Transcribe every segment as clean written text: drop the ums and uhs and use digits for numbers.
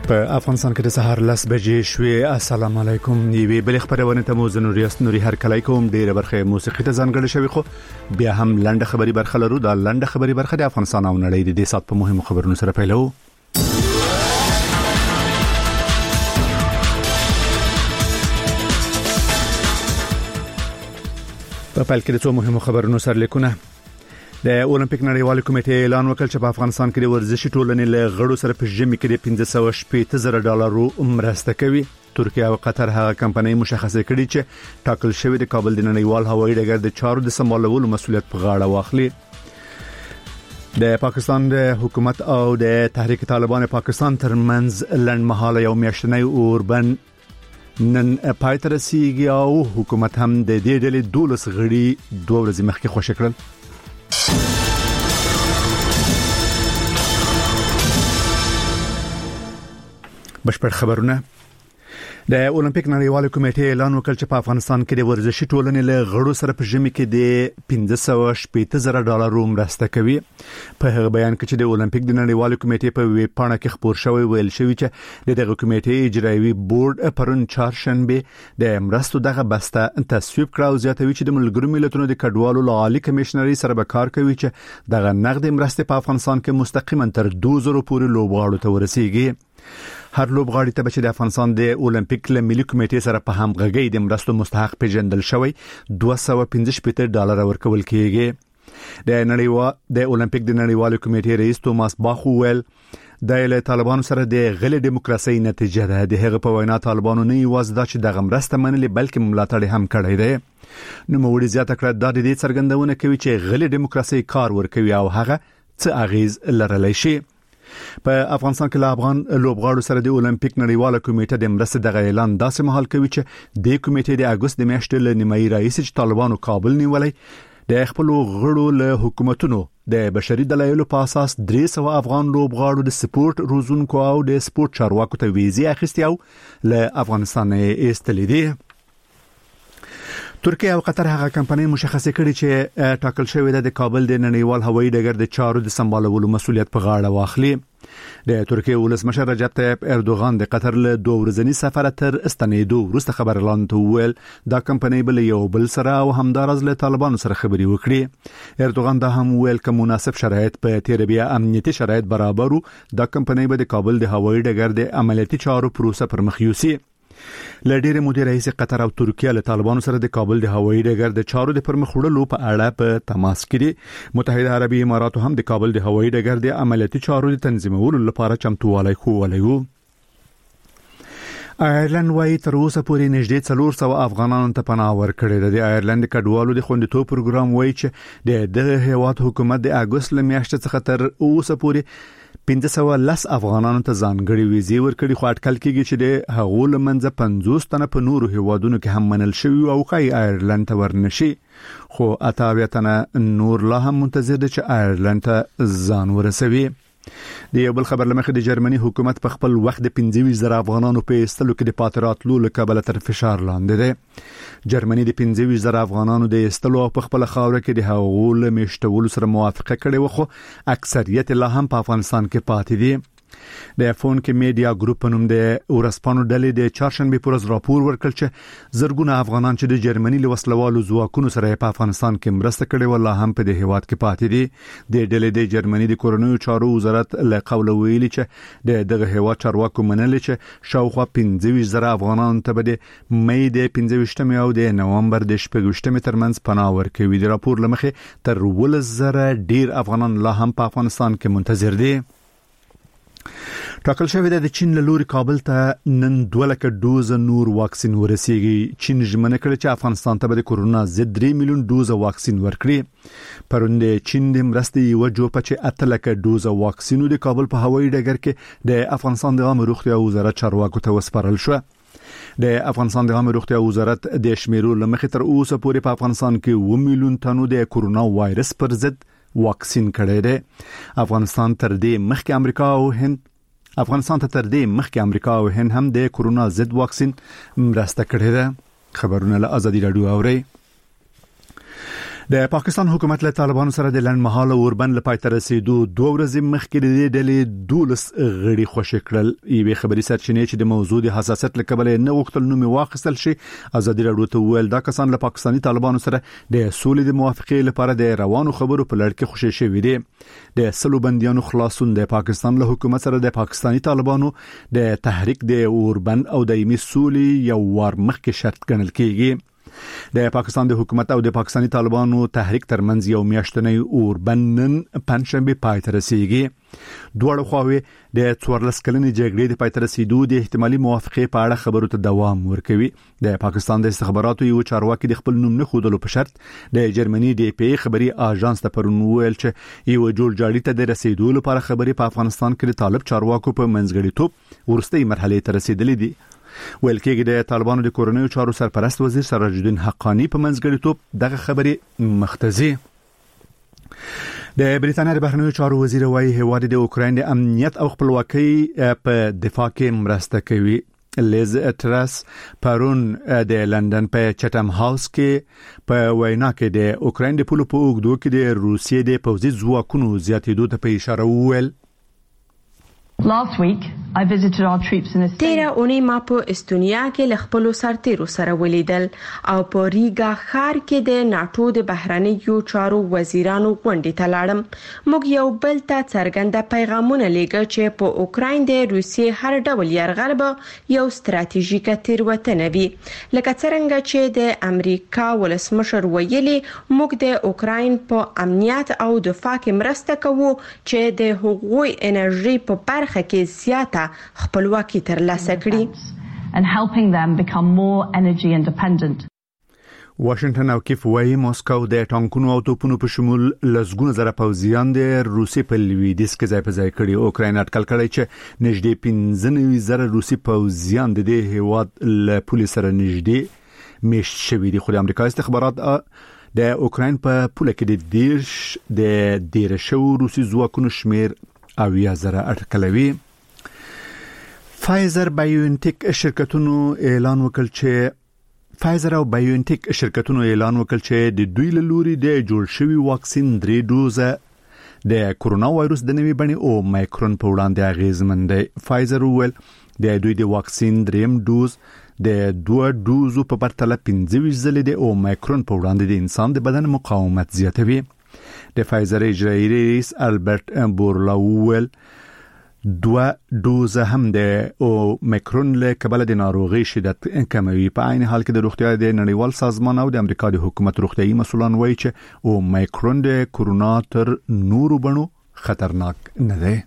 په افغانستان کې د سهار 10 بجې شوې. السلام علیکم. نیوی بل خبرونه ته مو زنوریاست نوري هر کله کوم ډیره برخه موسیقي ته ځانګړې شوی خو بیا هم لنډه خبري برخه لرو. دا لنډه خبري برخه د افغانستان او نړۍ د سات په مهمو خبرونو سره پیلو. په پیل کې د څو مهمو خبرونو سره لیکونه. د اولمپیک نړیوال کمیټې اعلان وکړ چې په افغانستان کې د ورزشي ټولنې له غړو سره په ژمي کې د $580,000 مرسته کوي. ترکیه او قطر هغه کمپنۍ مشخصه کړې چې ټاکل شوی د کابل د نړیوال هوایي ډګر د چارو د سمبالولو مسؤلیت په غاړه واخلي. د پاکستان د حکومت او د تحریک طالبان پاکستان ترمنځ لنډمهاله یو میاشتنی اوربند نن پای ته رسیږي او حکومت هم د دې ډلې 12 غړي 2 ورځې مخکې خوشی کړل. بشپړ خبرونه. د اولمپیک نړیوال کمیټې اعلان وکړ چې په افغانستان کې د ورزشي ټولنې له غړو سره په ژمي کې د $580,000 مرسته کوي. په هغه بیان کې چې د اولمپیک د نړیوال کمیټې په ویب پاڼه کې خبر شوی ویل شوی چې دغه کمیټې اجرایي بورډ پرون چهارشنبه د مرستو دغه بسته تصویب کړ او زیاتوي چې د ملګرو ملتونو د کډوالو لعالي کمشنري سره به کار کوي چې دغه نقد مرستې په افغانستان کې مستقیما تر 2000 پورې لوبغاړو ته ورسیږي. هر لوبغاړي ته چې د افغانستان د اولمپیک ملي کمیټې سره په همغږي د مرستو مستحق پیژندل شوی $215 ورکول کیږي. د اولمپیک د نړیوال کمیټې رئیس توماس باخ ویل د طالبانو سره د غلې دیموکراسي نتیجه ده. د هغه په وینا طالبانو نه یوازې د چې د غمرسته منلي بلکې ملاتړ هم کړی دی. نو موږ زیاته کړه د دې څرګندونه کوي چې غلې دیموکراسي کار ورکوي او هغه څه اغیز لرلی شي. په افغانستان کې افغان لوبغاړو سره د اولمپیک نړیواله کمیټه د مرستې د اعلان داسې مهال کوي چې د کمیټې د اگست د میاشتې له نیمایي رئیس چې طالبانو کابل نیولای د خپل غړو له حکومتونو د بشري دلایلو په اساس 300 افغان لوبغاړو د سپورت روزونکو او د سپورت چارواکو ته ویزې اخیستي او له افغانستان ایستلې دي. ترکیه او قطر هغه کمپنۍ مشخصه کړې چې ټاکل شوی د کابل د نړیوال هوایي ډګر د چارو د سمبالولو مسؤلیت په غاړه واخلي. د ترکیه ولسمشر رجب طیب اردوغان د قطر له 2 ورځني سفر تر استنیدو وروسته خبر اعلان وکړ دا کمپنۍ بل یو بل سره او همدارز له طالبانو سره خبري وکړي. اردوغان دا هم ویل چې مناسب شرایط په تیربیا امنیتي شرایط برابرو دا کمپنۍ به د کابل د هوایي ډګر د عملیاتي چارو پروسه پر مخ یوسي. لډیره مدیر رئیس قطر او ترکیه له طالبانو سره د کابل د هوایي ډګر د چارو د پرمخ وړلو په اړه په تماس کې دي. متحده عربي امارات هم د کابل د هوایي ډګر د عملیاتي چارو د تنظیمولو لپاره چمتووالی خولی وو. آیرلند وايي تر اوسه پورې نږدې 400 افغانانو ته پناه ورکړې ده. د آیرلند کډوالو د خوندیتوب پروګرام وايي چې د هیواد حکومت د اگست له میاشتې څخه تر اوسه پورې 510 افغانانو ته ځانګړي ویزې ورکړي خو اټکل کېږي چې د هغو لمنځه 50 تنه په نورو هیوادونو کې هم منل شوی او خای آیرلند ته ورنشي خو 88 تنه نور لا هم منتظر دي چې آیرلند ته ځان ورسوي. د یو بل خبر لمخې د جرمني حکومت په خپل وخت د 25,000 افغانانو په استلو کې د پاتراتلو لکبل تر فشار لاندې ده. جرمني د 25,000 افغانانو د استلو په خپل خاور کې د هغو مشتول سره موافقه کړې و خو اکثریت لا هم په افغانستان کې پاتې دي. د فون کې میډیا ګروپ نوم د اورسپانو ډلې د چهارشنبه پر ورځ راپور ورکړ چې زرګونه افغانان چې د جرمني له وسلوالو ځواکونو سره په افغانستان کې مرسته کړې ولا هم په دې هیواد کې پاتې دي. د ډلې د جرمني د کورونو چارو وزارت له قوله ویلي چې دغه هیواد چارواکو منل چې شاوخوا 15,000 افغانان ته د مې د 15 او د نومبر د 18 ترمنځ پناه ورکوي. د راپور لمخې تر 10,000 ډیر افغانان لا هم په افغانستان کې منتظر دي. ټاکل شوی د چین له لوري کابل ته نن 200,000 ډوز نور واکسین ورسیږي. چین ژمنه کړې چې افغانستان ته د کورونا ضد 3 میلیون ډوز واکسین ورکړي. پرون د چین د مرستې یو جوړه چې 800,000 ډوز واکسینو د کابل په هوایي ډګر کې د افغانستان د عامه روغتیا وزارت چارواکو ته وسپارل شو. د افغانستان د عامه روغتیا وزارت د شمیرو لمخې تر اوسه پورې په افغانستان کې 1 میلیون تنو د کورونا وایرس پر ضد واکسین کړی دی. افغانستان ته تر دې مخکې امریکا او هند هم د کورونا ضد واکسین مرسته کړې ده. خبرونه له ازادي رادیو اوري. د پاکستان حکومت له طالبانو سره د لنډمهاله اوربند لپاره تر رسیدو 2 ورځې مخکې د ډلې 12 غړي خوشی کړل. یوه خبري سرچینې چې د موضوع د حساسیت لکبل نه وختل نوم واخیستل شي ازادي راډیو ته ویل دا کسان له پاکستاني طالبانو سره د سولې د موافقې لپاره د روانو خبرو په لړ کې خوشی شوي دي. د سلو بنديانو خلاصون د پاکستان له حکومت سره د پاکستاني طالبانو د تحریک د اوربند او دایمي سولې یو وار مخکې شرط ګڼل کیږي. د پاکستان د حکومت او د پاکستاني طالبانو تحریک ترمنځ یو میاشتنی اوربند پنځشنبه پای ته رسیدي. دوه خواوې د 14 کلنې جګړې د پای ته رسیدو د احتمالي موافقې په اړه خبرو ته دوام ورکوي. د پاکستان د استخباراتو یو چارواکي د خپل نوم نه خودلو په شرط د جرمني د پی خبري اژانس ته پرون ویل چې یو جوړجاړي ته د رسیدو لپاره خبري په افغانستان کې د طالب چارواکو په منځګړیتوب ورستۍ مرحله ته رسیدلې دي. ویل کېږي د طالبانو د کورنیو چارو سرپرست وزیر سراج الدین حقانی په منځګړیتوب دغه خبري مختزي. د بریټانیا د بهرنیو چارو وزیر وايي هیواد د اوکراین د امنیت او خپلواکۍ په دفاع کې مرسته کوي. لیز ټرس پرون د لندن په چټم هاوس کې په وینا کې د اوکراین د پولو په اوږدو کې د روسیې د پوځي ځواکونو زیاتېدو ته په اشاره وویل. Last week, I visited our troops in Estonia. تیرا اونۍ ما په استونیا کې لخپلو سرتیرو سره ولیدل او په ریګا ښار کې د ناتو د بهرنیو چارو وزیرانو غونډې ته لاړم. موږ یو بل ته څرګنده پیغامونه لیږل چې په اوکراین د روسیې هر ډول یرغل به یو ستراتیژیکه تیروتنه وي. لکه څنګه چې د امریکا ولسمشر ویلي موږ د اوکراین په امنیت او دفاع کې مرسته کوو چې د هغوی انرژي په برخه کې زیاته خپلواکي ترلاسه کړي and helping them become more energy independent. واشنگټن او کیف وايي موسکو د ټانکونو او توپونو په شمول لسګونه زره پوځیان د روسي په لویدیځ کې ځای په ځای کړي. اوکراین اټکل کړی چې نږدې 15 زره روسي پوځیان د دې هیواد له پولیس سره نږدې میشت شوي دي. خو د امریکا استخبارات د اوکراین په پوله کې د دیرشو روسي ځواکونو شمیر او یا زره اټکلوي. فایزر بایوانټیک شرکتونو اعلان وکړ چې د دوی له لوري د جوړ شوی واکسین 3 دوزه د کورونا وایروس د نوې بڼې او مایکرون په وړاندې اغیزمن دی. فایزر ویل د دوی د واکسین 3 دوز د 2 دوزو په پرتله 15 ځلې د او مایکرون په وړاندې د انسان د بدن مقاومت زیاتوي. د فایزر اجرایی رئیس البرت بورلاوول 2 دوزه هم د او مایکرون له کبل د ناروغي شدت کموي. په عین حال کې د روغتیا د نړیوال سازمان او د امریکا د حکومت روغتيایي مسؤلان وایي چې او مایکرون د کورونا تر نورو بڼو خطرناک نه دی.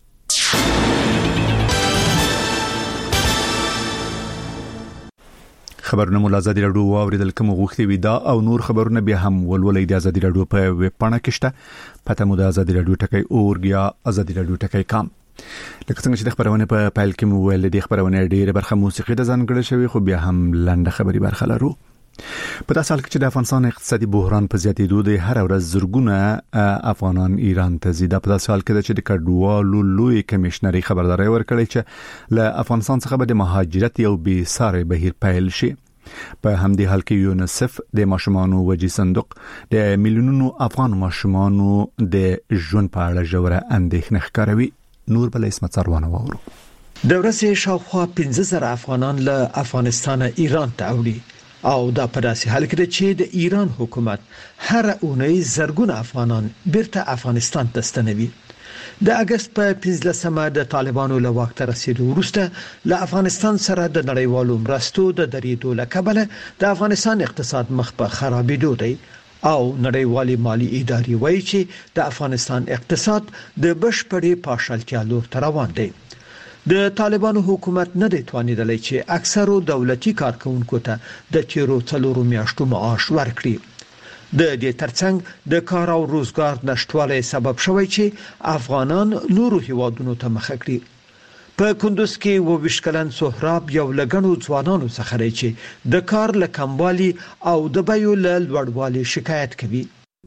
خبرونه مو آزادي راډیو اوریدل کوم غوښتي وي دا او نور خبرونه به هم ولولې د آزادي راډیو په ویب پاڼه کې شته. پته مو د آزادي راډیو ټکی اورګیا آزادي راډیو ټکی کام. لکه څنګه چې د خبرونه په پایل کې مو ویل د خبرونه ډیره برخه موسیقي د ځانګړې شوی خو بیا هم لنډه خبري برخه لرو. په داسې حال کې چې د افغانستان اقتصادي بحران په زیاتېدو د هر ورځ زرګونه افغانان ایران ته ځي. د په داسې حال کې چې د کډوالو لوی کمشنري خبرداري ورکړي چې له افغانستان څخه به د مهاجرت یو بې ساري بهیر پیل شي. په همدې حال کې یونیسف د ماشومانو وجې صندوق د میلیونونو افغان ماشومانو د ژوند په اړه ژوره اندېښنه ښکاروي. نور بل اسمت سروانه وورو. د ورځې شاوخوا 15,000 افغانان له افغانستان ایران ته اوړي او دا په داسې حال کې چې د ایران حکومت هر اونۍ زرګونه افغانان بیرته افغانستان ته ستنوي. د اگست په 15مه د طالبانو له واک ته رسیدو وروسته له افغانستان سره د نړیوالو مرستو د درېدو له کبله د افغانستان اقتصاد مخ په خرابېدو دی او نړیوالې مالی ادارې وایي چې د افغانستان اقتصاد د بشپړې پاشلتیا لور ته روان دی. د طالبانو حکومت نه دی توانیدلی چې اکثرو دولتي کارکونکو ته د تیرو 4 میاشتو معاش ورکړي. د دې ترڅنګ د کار او روزګار نشټوالی سبب شوی چې افغانان نورو هیوادونو ته مخه کړي. په کندوز کې 22 کلن سهراب یو لګنو ځوانانو څخه دی چې د کار له کموالي او د بیو له لوړوالي شکایت کوي.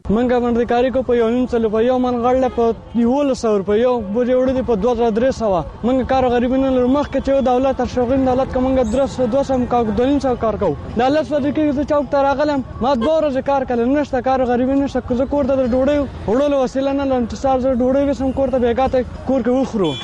منګه باندې کاری کو په 900 په یو من غړل په 100 په یو بوجي وړي په 2300 منګه کار غریبینه مخ کې چې دولت تر شغل دولت کومګه 200 کا 200 کار کو د الله سره کې چوک تر اغلم ما دوره کار کله نشته کار غریبینه شکه کور ته ډوډۍ وړلو وسیله نه انتظار زه ډوډۍ وسم کور ته بیګاته کور کې وخورو.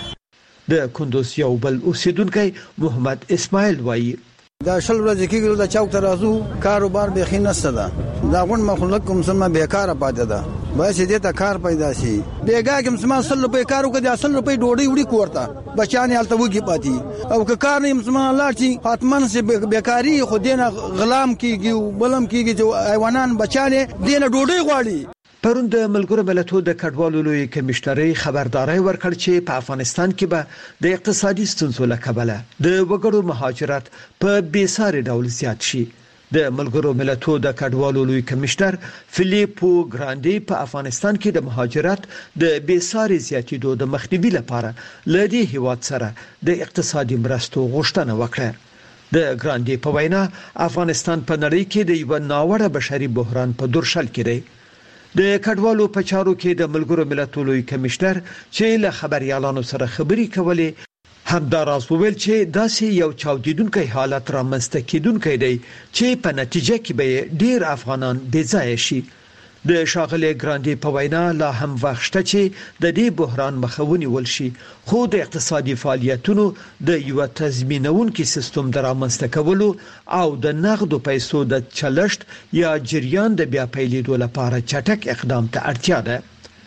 د کندوز یو بل اوسیدونکو محمد اسماعیل وایي دا شل ورځې کېږي د چوک ته راځو کاروبار به خې نشته ده دا غون مخلوق کوم سم بیکاره پاتې ده بس دې ته کار پیدا شي بیګا کوم سم 100 روپے کارو کې 100 روپے ډوډۍ وړي کوړتا بچانه الته وږي پاتې او که کار نه سم الله چې فاطمه سي بیکاری خو دینه غلام کیږي بلم کیږي چې حیوانان بچانه دینه ډوډۍ غواړي. پرون د ملګرو ملتونو د کډوالو لوی کمشنري خبرداري ورکړ چې په افغانستان کې به د اقتصادي ستونزو له کبله د وګړو مهاجرت په بیساري ډول زیات شي. د ملګرو ملتونو د کډوالو لوی کمشنر فلیپو ګراندي په افغانستان کې د مهاجرت د بیساري زیاتېدو د مخنیوي لپاره لدی هیواد سره د اقتصادي مرستو غوښتنه وکړه. د ګراندي په وینا افغانستان په نړۍ کې د یو ناوړه بشري بحران په درشل کې دی. د کډوالو په چارو کې د ملګرو ملتونو لوی کمشنر چې له خبريالانو سره خبري کولې همداراز وویل چې داسې یو چاودیدونکو حالت رامنځته کیدونکې دی چې په نتیجه کې به ډیر افغانان بې ځای شي. د شاغله ګراندي په وینا لا هم وخت شته چې د دې بحران مخاوني ولشي خو د اقتصادي فعالیتونو د یو تضمینونکو سیستم درامنځته کولو او د نقدو پیسو د چلشت یا جریان د بیا پیلېدو لپاره چټک اقدام ته اړتیا ده.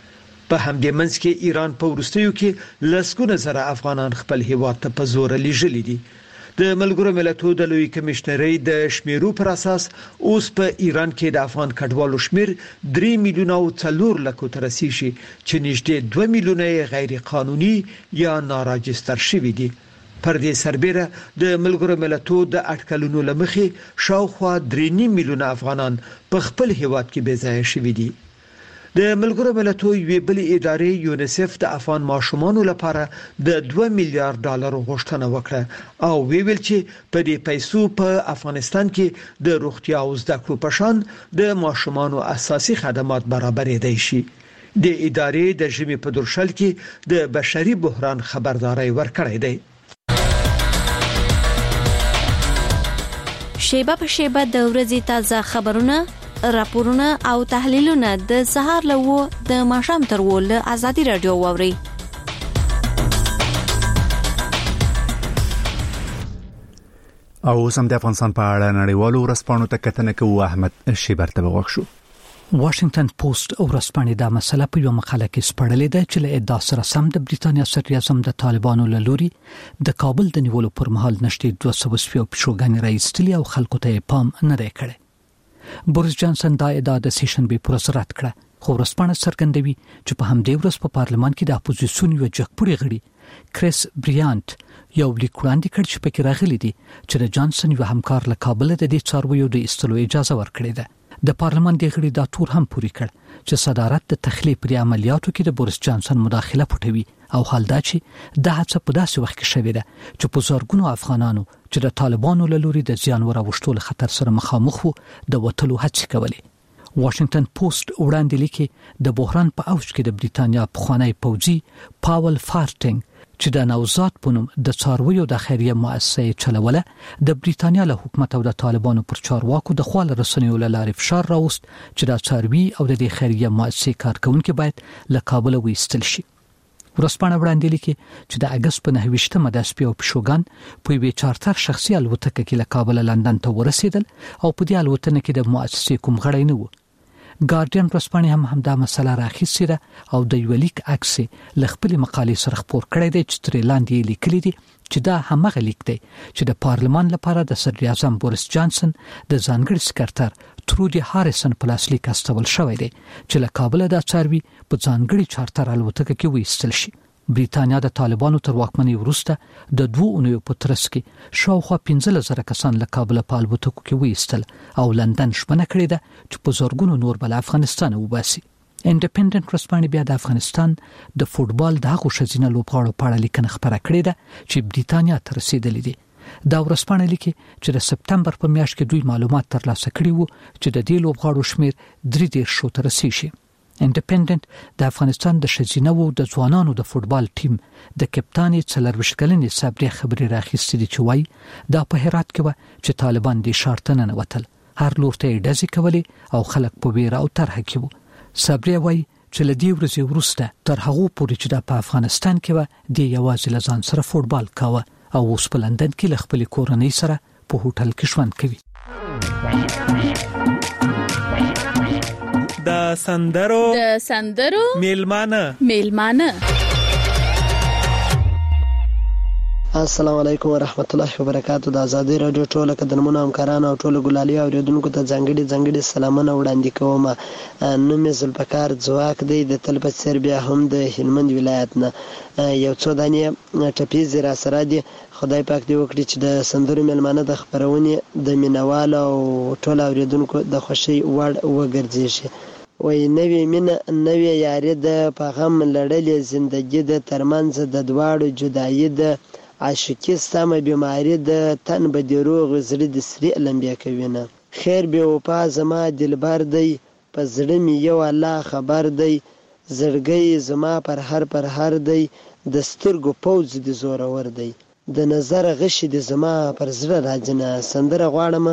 په همدې منځ کې ایران په وروستیو کې لسګونه زره افغانان خپل هیواد ته په زور لیږلي دي. د ملګرو ملتونو د لوی کمشنري د شمیرو پر اساس اوس په ایران کې د افغان کډوالو شمیر 3 میلیونه او 4 لک ته رسیدي چې نږدې 2 میلیونه غیر قانوني یا ناراجستر شوي دي. پر دې سربېره د ملګرو ملتونو د اټکلونو لمخې شاوخوا 3 میلیونه افغانان په خپل هیواد کې بې ځای شوي دي. د ملګرو ملتونو یوې بلې ادارې یونیسف د افغان ماشومانو لپاره د 2 میلیارډ ډالر غوښتنه وکړه او ویل چې په دې پیسو په افغانستان کې د روغتیا او زده کړو په شان د ماشومانو اساسي خدمات برابرېدای شي. د ادارې د ژمي په درشل کې د بشري بحران خبرداري ورکړې ده. شیبه په شیبه د ورځې تازه خبرونه راپورونه او تحلیلونه د سهار له د ماښام تر ول ازادي رادیو ووري. او سم د افغانستان په اړه نړیوالو ورځپاڼو ته کتنه کوي احمد شیبر ته وغوښو. واشنگټن پوسټ او ورځپاڼې دا مسله په یو مقاله کې سپړلې ده چې له ادعا سره سم د بریتانیا صدر اعظم د طالبانو له لوري د کابل د نیولو پر مهال نشټې 200 پیښوګانې راایستلې او خلکو ته پام نه دی کړی. بوریس جانسن دا ادعا د سیشن به پر رد کړه خو ورځپاڼه څرګندوي چې په همدې ورځ په پارلمان کې د اپوزیسیون یو جګپوړي غړي کریس بریانت یو لیک وړاندې کړ چې پکې راغلي دي چې د جانسن یو همکار له کابل د دې څارویو د استلو اجازه ورکړې ده. د پارلمان د غړي دا تور هم پوری کړ چې صدارت د تخلیه پر عملیاتو کې د بوریس جانسن مداخله پټوي او حال دا چې د هڅه په داسې وخت کې شوې ده چې په زورګونو افغانانو چې د طالبانو له لوري د ځان وراوښتو له خطر سره مخامخ وو د وټلو هڅې کولې. واشنگټن پوسټ وړاندې لیکي د بحران په اوج کې د بریتانیا پخوانی پوځي پاول فارټینګ چې د نوزاد په نوم د څارویو د خیریه مؤسسې چلوله د بریتانیا له حکومت او د طالبانو پر چارواکو د خپل رسنیو له لارې فشار راوست چې د څاروي او د خیریه مؤسسې کارکونکو باید له کابل وایستل شي. ورځپاڼه وړاندې لیکي چې د اگست په 9 د سپیو پښوګان په وی چارتر شخصي الوتکه کې له کابل لندن ته ورسېدل او په دې الوتنه کې د مؤسسې کوم غړی نه و. ګارډین ورځپاڼه هم دا مسله راخیستې ده او د یو لیک عکس له خپل مقالې سره خپور کړی دی چې تر لاندې لیکلي دي چې دا همغه لیک دی چې د پارلمان لپاره د صدر اعظم بوریس جانسن د ځانګړي سکرټر ترودي هاریسن په لاس لیک استول شوی دی چې له کابل د څاروي په ځانګړي چارتر الوتکه کې وایستل شي. بریتانیا د طالبانو تر واکمنۍ وروسته د 2 اونیو په ترڅ کې شاوخوا 15,000 کسان له کابل په الوتکو کې وایستل او لندن شپنه کړې ده چې په زورګونو نور بل افغانستان وباسي. انډیپندنت ورځپاڼه بیا د افغانستان د فوتبال د هغو شزینه لوبغاړو په اړه لیکنه خبره کړې ده چې بریتانیا ته رسیدلې دي. دا ورسپانه لیکي چې د سپتمبر په میاشت کې دوی معلومات ترلاسه کړي وو چې د دې لوبغاړو شمیر 3 تر رسیدي. انډیپندنت د افغانستان د شزینه وو د ځوانانو د فوتبال ټیم د کپتان څلرويشت کلنې صبري خبري راخستې چې وای دا په هرات کې و چې طالبان د شارتنه نوتل هر لور ته ډزې کولې او خلک په ویره او طرح کې وو. صبري وای چې لدی ورځې وروسته تر هغه پورې چې په افغانستان کې و د یوازې لزان سره فوتبال کاوه او اوس په لندن کې خپل کورنۍ سره په هوټل کې ژوند کوي. د سندرو میلمانه السلام علیکم ورحمت الله وبرکاتہ. د ازادي رادیو ټول قدرمنو همکارانو او ټول ګلالي اوریدونکو ته ځانګړي سلامونه وړاندې کوم. نوم یې زلفکار ځواک دی د تلبت سربیا هم د هلمند ولایت نه. یو څو دانې ټپیز را سره دي. خدای پاک دې وکړي چې د سندرو میلمانه د خبرونې د مینوال او ټول اوریدونکو د خوشي وړ وګرځي. وای نوې مینه نوې یاري د پیغام لړلې زندګي د ترمنځ د دواړو جدایي د عاشقی سمه بیماری د تن به دی روغ زړه د سری لمبیا کوینه. خیر به وفا زما دلبر دی په زړه می یو الله خبر دی زړګي زما پر هر دی د سترګو پوز د زور ور دی د نظر غشي د زما پر زړه راځنه. سندره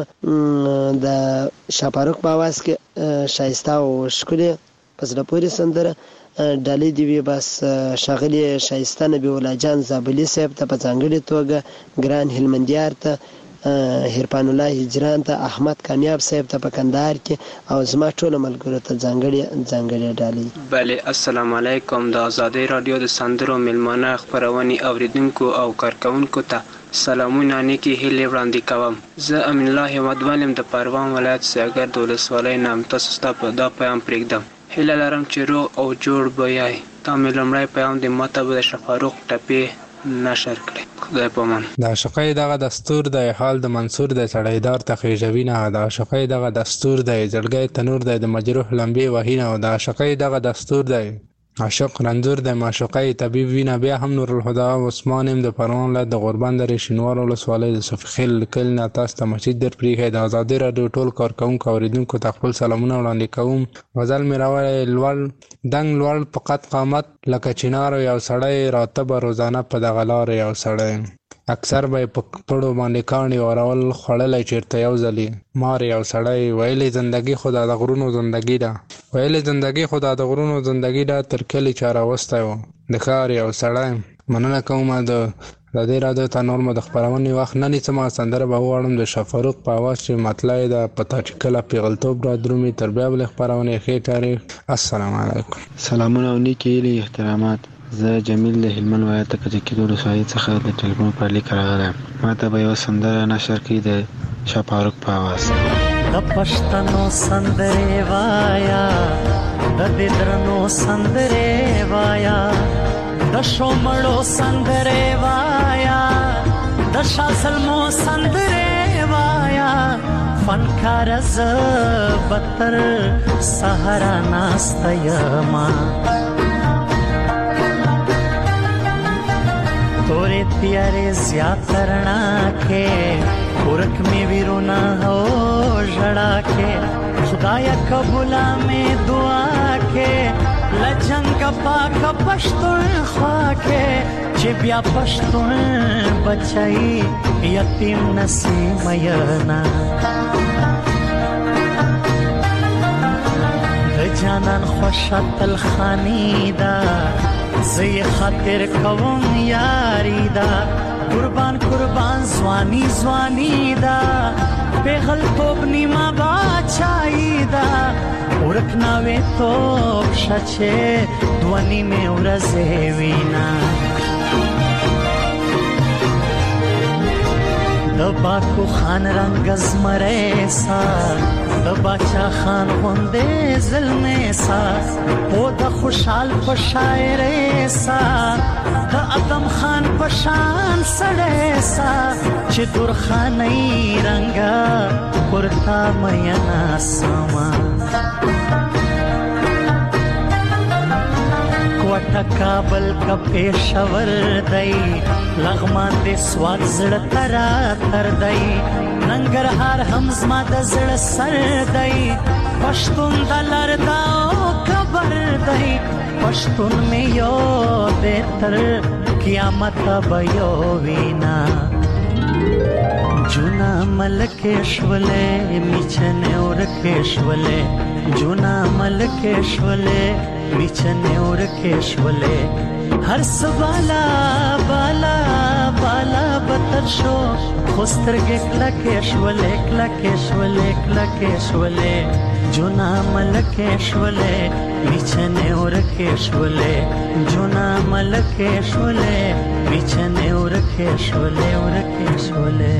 غواړم د شاپاروک په आवाज کې شایسته او ښکلي پسله پوری سندره ډالې دی وی بس شغلی شایسته نبی الله جان زابلی صاحب ته په ځانګړي توګه ګران هلمندیار ته هرپان الله هجران ته احمد کامیاب صاحب ته په کندهار کې او زما ټول ملګرو ته ځانګړي ډالې. بله السلام علیکم. د آزادی رادیو د سندرو میلمانه خبرونې اوریدونکو او کارکونکو ته سلامونه نیکی هیله وړاندې کوم. زه امین الله مدولم د پروان ولایت سیاګرد ولسوالۍ نام تاسو ته په دا پیغام پرېږدم. هیله لرم چې روغ او جوړ به یای. تا مې لومړی پیغام د ماته به د شفاروق ټپې نشر کړي. خدای په امان. د عاشقۍ دغه دستور دی حال د منصور دی سړیدار ته خېژوي نه. د عاشقۍ دغه دستور دی زړګی تنور دی د مجروح لمبې وهینه. او د عاشقۍ دغه دستور دی عاشق رنځور د معشوقۍ طبيب وینا. بیا هم نور الهدى عثمان د پروان ولایت د غوربند درې شینوار ولسوالۍ د صفخیل کلنا تاسو ته مسجد در پریږه. د آزادي رادیو ټول کارکونکو اوریدونکو ته خپل سلامونه وړاندې کوم. غزل مې راوړی لوړ دنګ لوړ فقط قامت لکه چنار یو سړی راتب روزانه په دغه لار یو سړی. اکثر به په پړو باندې کاڼي اورول خوړلی چېرته یو ځلي مار یو سړی. ویلې زندګي خدا د غرونو زندګي ده ویلې زندګي خدا د غرونو زندګي ده تر کلي چا راوستی و د ښار یو سړی. مننه کوم د دې رادیو ته نور مو د خپرونې وخت نه نیسم. سندره به وواړم د شفاروق په اواز چې مطلع ده پته چې کله پیغلتوب را درومي. تر بیا بلې خپرونې ښې تاریخ. السلام علیکم. سلامونه او نیکې هیلې احترامات. زه جمیل د هلمند ولایت کجکي ولسوالۍ څخه د ټلیفون پر لیک راغلی. ما ته به یوه سندره نشر کړي د شفاروق په اواز. د پښتنو سندرې وایا د دې درنو سندرې وایا د شومړو سندرې وایا د شاسلمو سندرې وایا فنکار ز بتر سهارا ناسته یما तोरे प्यारे ज्यादा करना के पुरख में विरोना हो जड़ा के खुदाया कबूला में दुआ के लजंग पाक पश्तुन ख्वा के चिबिया पश्तुन बचाई यतीम नसीम यना जानन खुशत الخانیدا زی خاطر کوم یاری دا قربان قربان زوانی زوانی دا پیغل توب نیما باچائی دا ورکنا وی توب شچه دوانی میں ورزے وینا دبا کو خان رنگ ازمرے سا دباچا خان غندے ظلمے سا او دا خوشحال پشائرے سا دا ادم خان پشان سڑے سا چی دور خانی رنگا کرتا مینا سما کوٹا کا کابل کا پېښور دی لغمان دې سوات زړه ترا تر دی ننګرهار هم زما د زړه سر دی پښتون د لر دا خبر دی پښتون مې یو دې تر قیامت به یو وینا جونا ملکشولې میچنه ورکشولې جونا ملکشولې میچنه ورکشولې هر سوالا بالا بالا بتر شو خوسترګ کلکشولې کلکشولې کلکشولې جونا ملکشولې میچنه ورکشولې جونا ملکشولې میچنه ورکشولې ورکشولې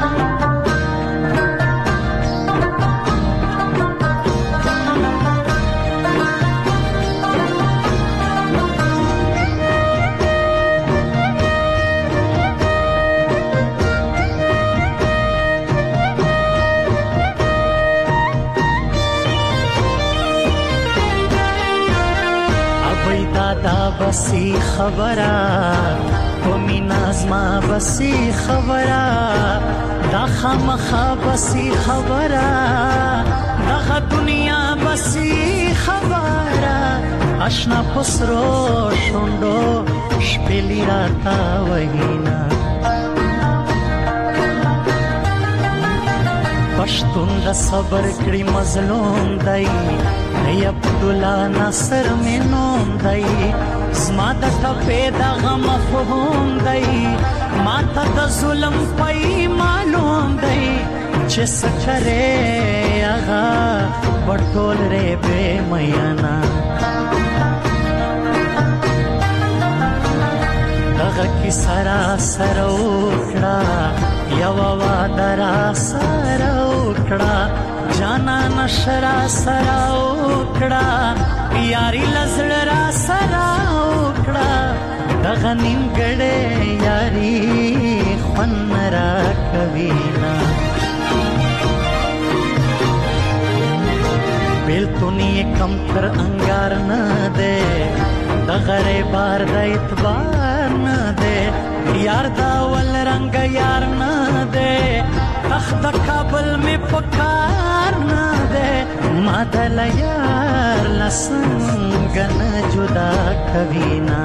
بسی خبره و مینازما بسی خبره دا خامخا بسی خبره دا دنیا بسی خبره اشنا پسرو شوندو شپلی راتا وحینا پشتون دا صبر کری مظلوم دی ای عبدالله ناصر می نوم دی زما د ټپې دغه مفهوم دی ما ته د ظلم پای معلوم دی چې څه کرې هغه بټول رې بې میانا دغه کیسه را سره وکړه یوه واده را سره وکړه جانا نشرا سره وکړه یاري لزړه را سره وکړه دغه نیمګړې یاري خوند را کوي نه بیلتون یې کم تر انګار نه دی دغه بار د اعتبار نه دی یار دا ول رنگ یار نه دی تخت کابل می پکار نه دی ما دل یار لسنګ نه جدا کوي نه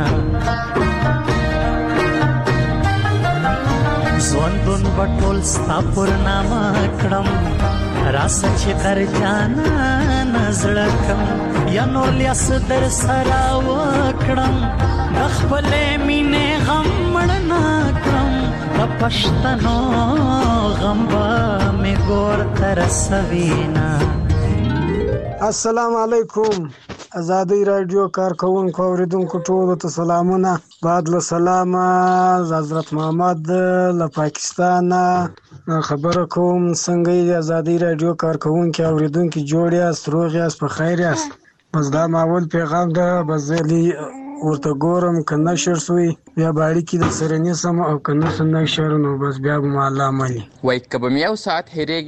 ځوندون بټول ستا پر نامه کړم راس چې در جانا نزړه کم یا نور لیاس در سره وکړم د خپلې مینې غم مړ نه کړم د پښتنو غم به مې ګور ته رسوي نه. السلام علیکم. ازادي رادیو کارکونکو اوریدونکو ټولو ته سلامونه. بعد له سلامه حضرت محمد له پاکستان خبره کوم. څنګه یې ازادي رادیو کارکونکو اوریدونکو جوړ یاست، روغ یاست، په خیر یاست؟ بس دا ماول پیغام ده، بس زلی ورته ګورم که نشر سوی بیا باړي کې د سره نیسم او که نشر نو بس بیا به ما الله مني. وای که به مې یو ساعت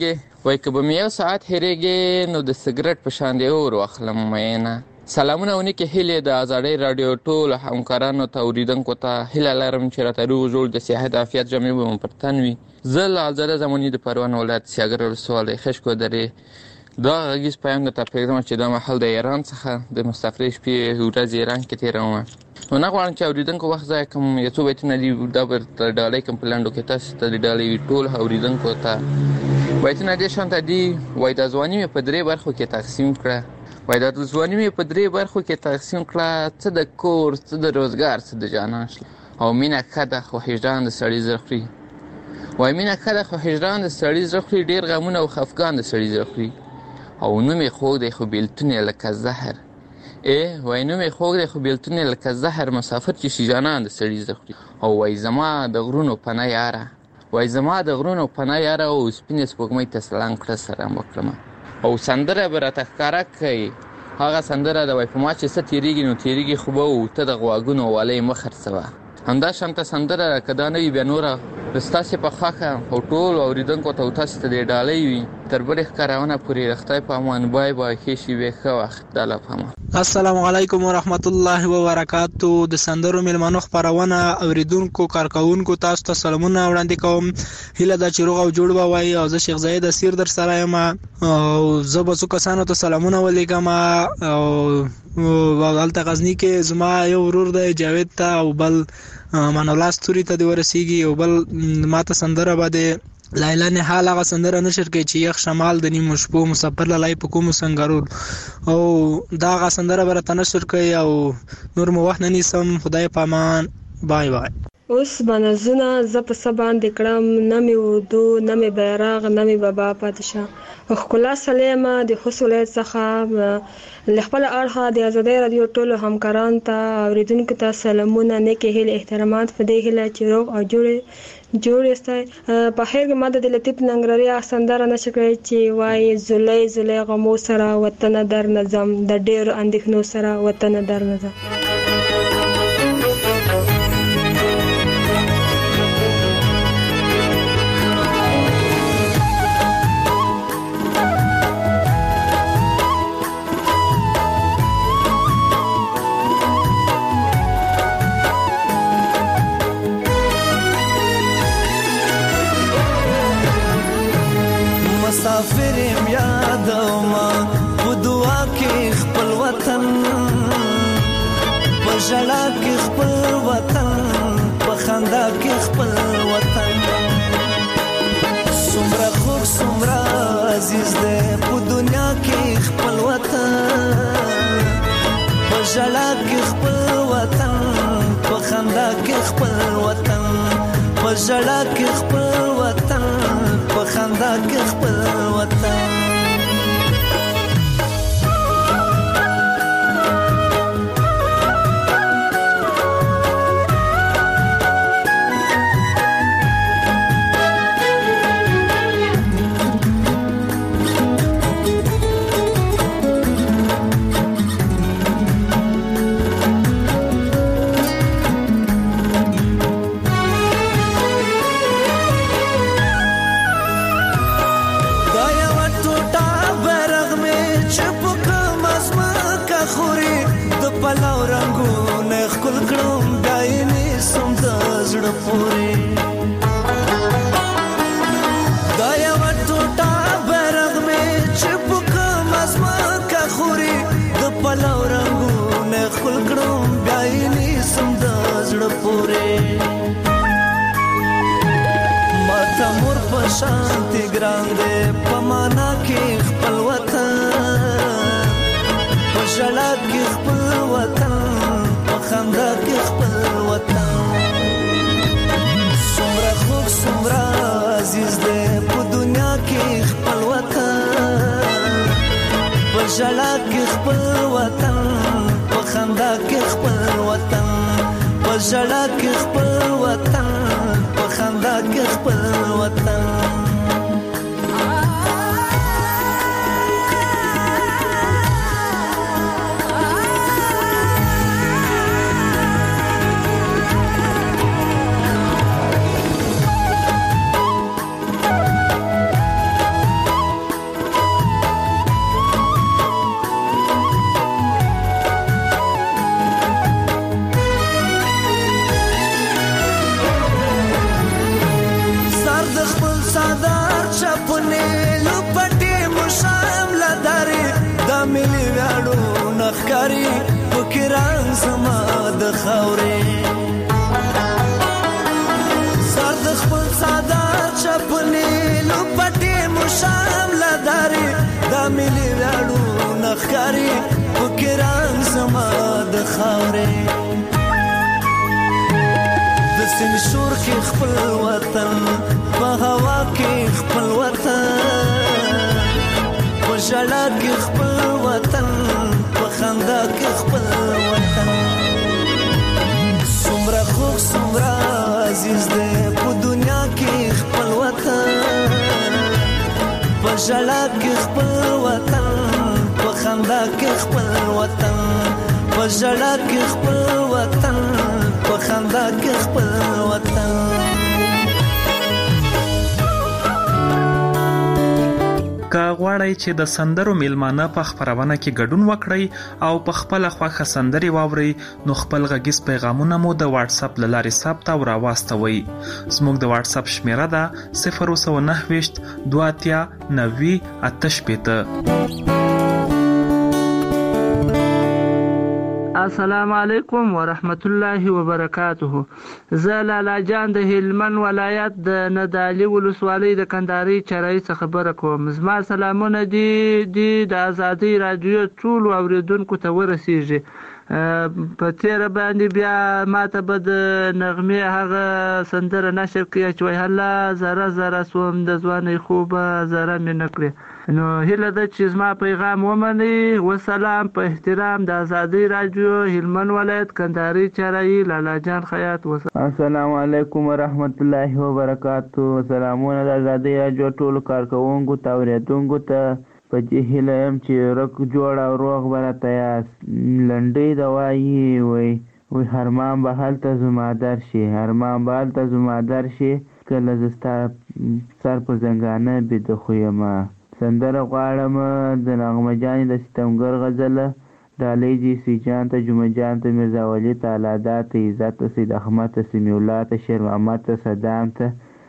هېرېږي نو د سګرټ په شان دی اور واخلم مینه. سلامونه ونکې هیلې د ازادۍ راډیو ټول همکارانو ته اوریدونکو ته هیله لرم چې راته روغ جوړ د صحت عافیت جامې به مو پر تن وي. زه له آزاده زماني د پروان ولایت سیاګر ولسوالۍ خشکو درې دا غږیز پیغام درته پرېږدم چې دا مهال د ایران څخه د مسافرۍ شپې ورځې ایران کې تېرومه. نو نه غواړم چې اورېدونکو وخت ضایع کړم. یو څو بیتونه دي دا به درته ډالۍ کړم په لنډو کې تاسو ته د ډالۍ ټول اورېدونکو ته. بیتونه دې شانته دي. وایي دا ځواني مې په درې برخو کې تقسیم کړه. څه د کور، څه د روزګار، څه د جانان شله. او مینه ښه ده خو هجران د سړي زړه خوري. وایي مینه ښه ده خو هجران د سړي زړه خوري. ډېر غمونه او خفګان د سړي زړه خوري. او نوم یې خوږ دی خو بېلتون یې لکه زهر. وایي نوم یې خوږ دی خو بېلتون یې لکه زهر. مسافر چې شي جانان د سړي زړه خوري. او وایي زما د غرونو پناه یاره، او سپینې سپوږمۍ ته سلام کړه سلام وکړمه. او سندره به راته ښکاره کوي هغه سندره د وای په ما چې څه تېرېږي نو تېرېږي خو به و ته د غواګونو والۍ مه خرڅوه. همدا شانته سندره که دا نه وي بیا نوره ستاسو په خاخه او ټول اوریدونکو ته تاسو ته د ډالۍ وي تر بلې ښکارونه پورې رختای په امان بای بای کې شي وخه وخت د لپاره. السلام علیکم ورحمت الله وبرکاتو. د سندرو ملمنو خبرونه اوریدونکو کارکونکو تاسو ته سلامونه وړاندې کوم. هیله دا چې روغ او جوړ وای او زه شیخ زاید اسیر در سره یم او زه به څو کسانو ته سلامونه ولیکم او ولته غزنی کې زما یو ورور دی جاوید ته او بل منولا ستوري ته دی ورسیږي او بل ماته سندره باندې لایلا نه حال هغه سندره نشر کوي چې یخ شمال د نیمو شپو مسافر لای په کوم سنگرول او دا هغه سندره برته نشر کوي او نور مو وخت نه نیسم. خدای پامان. بای بای. اوس بنزونه ز په سبان د کړم نه می ودو نه می بیرغ نه می بابا پادشاه خلا سلامه د حسولت څخه لخپل اړه د آزادۍ رادیو ټولو همکاران ته اوریدونکو ته سلامونه نیکه هیله احترامات په دې هیله چې روغ او جوړ استای په هغه ماده د لطیف ننګرهاري سندره نشکري چې وای زولای زولای غمو سره وطن در نظم د ډېر اندېښنو سره وطن در نظم. مسافرم یادوما په دعا کې خپل وطن په ژړا کې خپل وطن په خندا کې خپل وطن څومره خوږ څومره عزیز دی په دنیا کې خپل وطن په ژړا کې خپل وطن په خندا کې خپل وطن په ژړا کې خپل وطن په خندا کې خپل وطن. شانتی ګرانده پمانا کې خپل وطن په ژړا کې خپل وطن په خندا کې خپل وطن څومره خوږ څومره عزیز دی په دنیا کې خپل وطن په ژړا کې خپل وطن په خندا کې خپل وطن په ژړا کې خپل وطن په خندا کې خپل وطن. نخکاری وکران زما د خاورې سر د خپل سادار چپنې لپټې مشام لداري د ملي وړو نخکاری وکران زما د خاورې د سین شور کې خپل وطن په هوا کې خپل وطن په ژړا کې خپل وطن په خندا کې خپل وطن څومره خوږ څومره عزیز دی په دنیا کې خپل وطن په ژړا کې خپل وطن په خندا کې خپل وطن په ژړا کې خپل وطن په خندا کې خپل وطن. که غواړئ چې د سندرو میلمانه په خپرونه کې ګډون وکړئ او په خپل خوښه سندري واورئ نو خپل غږیز پیغامونه مو د واتس اپ له لارې ثبت او راواستوئ. زموږ د واتس اپ شمیره ده 029 290 98. السلام علیکم ورحمت الله وبرکاته. زه لالا جان د هلمند ولایت د ندالي ولسوالۍ د کندهاري چرای څخه خبره کوم. زما سلامونه دي د آزادۍ رادیو ټول اوریدونکو ته ورسیږي. په تیر باندې بیا ماته به د نغمې هغه سندره نشر کړي چې وای هله زره زره سوم د ځوانۍ خوبه زره مې نکړي. نو هیله ده چې زما پیغام ومني. وسلام په احترام د آزادۍ رادیو هلمند ولایت کندهاري چرای لالا جان خیاط. السلام علیکم ورحمت الله وبرکاته. سلامونه د آزادۍ رادیو ټول کارکونکو ته اوریدونکو ته په دې هیله یم چې رک جوړ او روغ برته یاست. لنډۍ دوايي وي هرمان به هلته زما در شي، هرمان به هلته زما در شي، کله زه ستا سر په زنګانه بیده خو یمه. سندره غواړم د نغمه جانې د ستمګر غزله، ډالۍ دي سی جان ته، جمعه جان ته، میرزا ولی ته، الادا ته، عزت ته، سید احمد ته، سمیع الله ته، شیر محمد ته، صدام ته،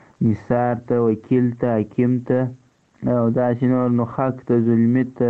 نثار ته، وکیل ته، حکیم ته او داسې نور، نخاک ته، زلمي ته،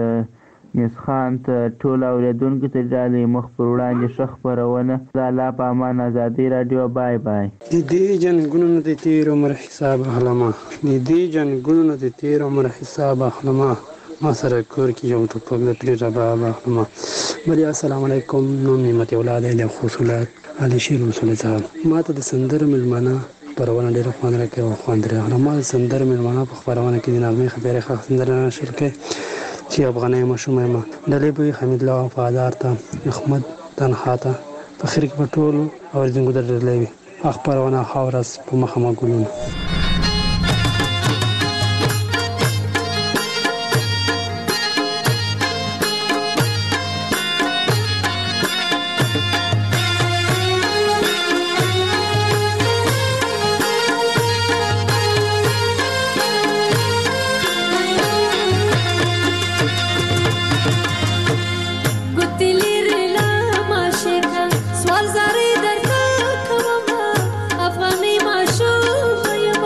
میسخان ته، ټول اوریدونکو ته ډالۍ مخ پر وړاندې ښه خپرونه. د الله په امان. آزادۍ رادیو. بای بای. د دې جنګونو نه د تیر عمر حساب اخلمه، د دې جنګونو نه د تیر عمر حساب اخلمه، ما سره کور کې یو ټوپک د پرې رباب اخلمه. بلې السلام علیکم. نوم نعمت اولاد د خوشولات علي شیر رسول صاحب. ما ته د سندر ملمانه خپرونه ډېره خوند راکوي او خوند راغله. ما د سندر ملمانه په خپرونه کې د نغمې خبرې ښه سندره نشر کړې چې افغاني مشوم یم. ډلې به حمید الله وفادار ته، احمد تنها ته، په خیر کې په ټولو اوریدونکو ته ډېر وي خپرونه ښه ورځ په مخه مو ګلونه. سوال زاری در کومه افغانی ماشوم یم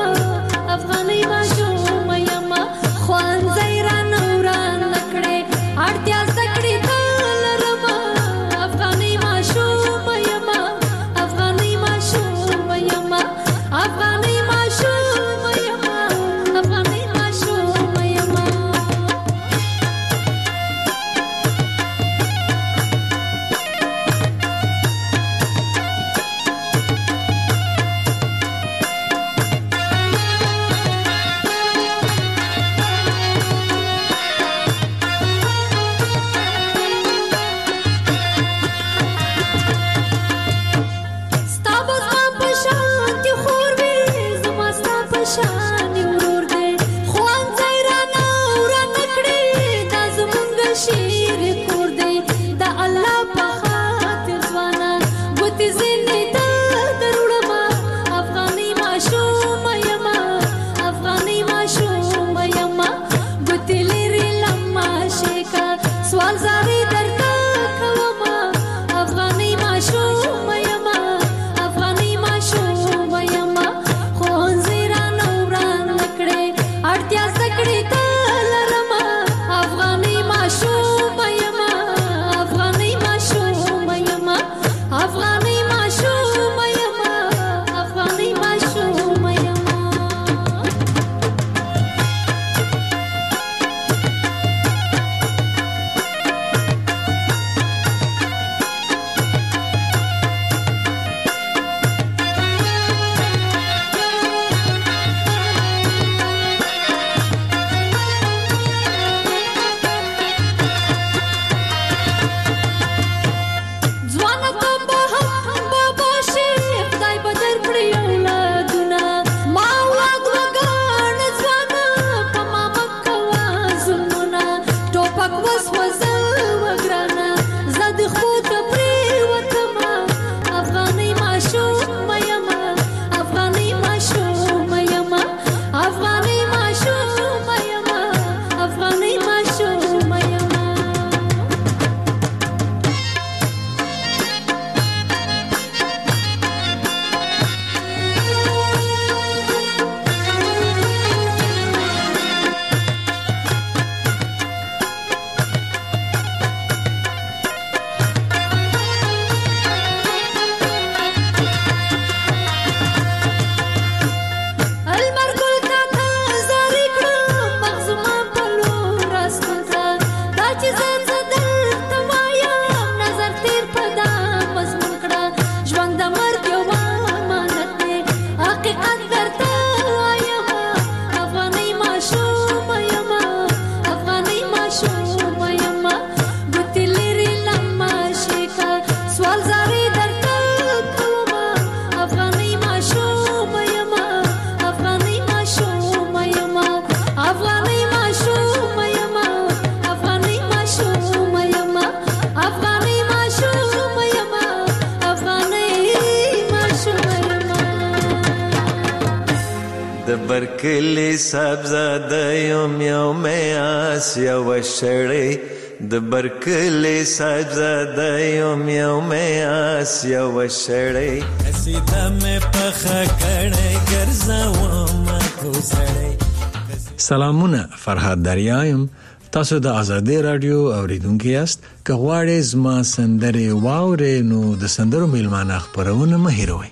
برکلی سبزاده یم یوم آسیا و شړی د برکلی سبزاده یم یوم آسیا و شړی قصیده مې پخه کړی ګرځوم کوسړی. سلامونه، فرهاد دریا یم. تاسو د ازادي رادیو اوریدونکي یاست. که غواړئ زما سندرې واورئ نو د سندرو میلمانه خپرونه مه هېروئ.